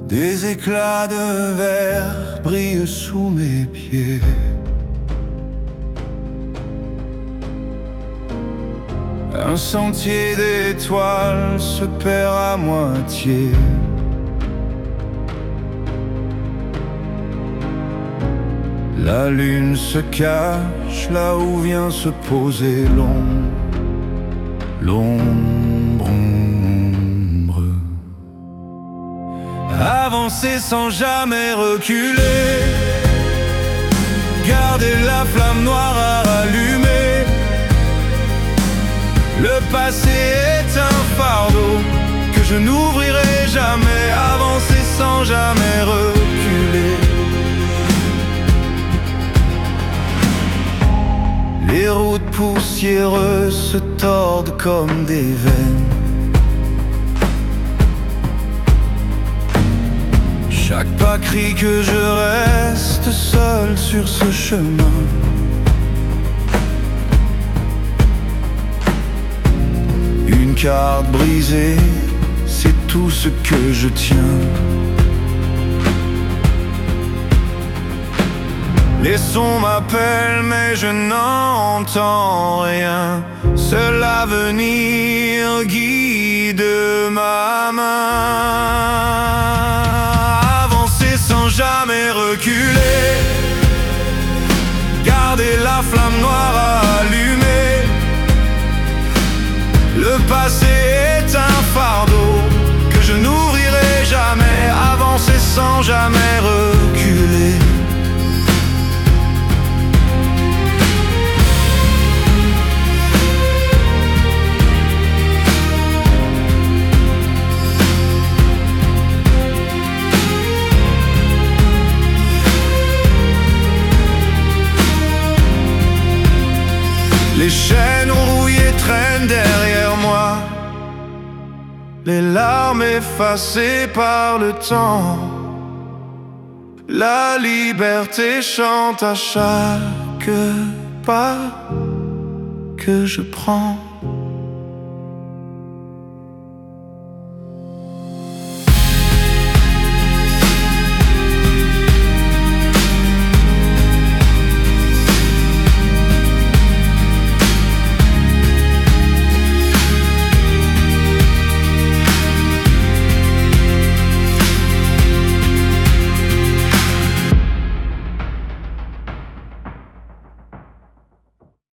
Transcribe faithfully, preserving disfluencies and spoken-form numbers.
Des éclats de verre brillent sous mes pieds. Un sentier d'étoiles se perd à moitié. La lune se cache là où vient se poser l'ombre, l'ombre. Avancer sans jamais reculer, garder la flamme noire à rallumer. Le passé est un fardeau que je n'ouvrirai jamais. Avancer sans jamais reculer. Les routes poussiéreuses se tordent comme des veines. Chaque pas crie que je reste seul sur ce chemin. Une carte brisée, c'est tout ce que je tiens. Les sons m'appellent mais je n'entends rien. Seul l'avenir guide ma main. Sans jamais reculer, garder la flamme noire à allumer. Le passé est un fardeau que je n'ouvrirai jamais. Avancer sans jamais reculer. Les chaînes rouillées traînent derrière moi, les larmes effacées par le temps. La liberté chante à chaque pas que je prends.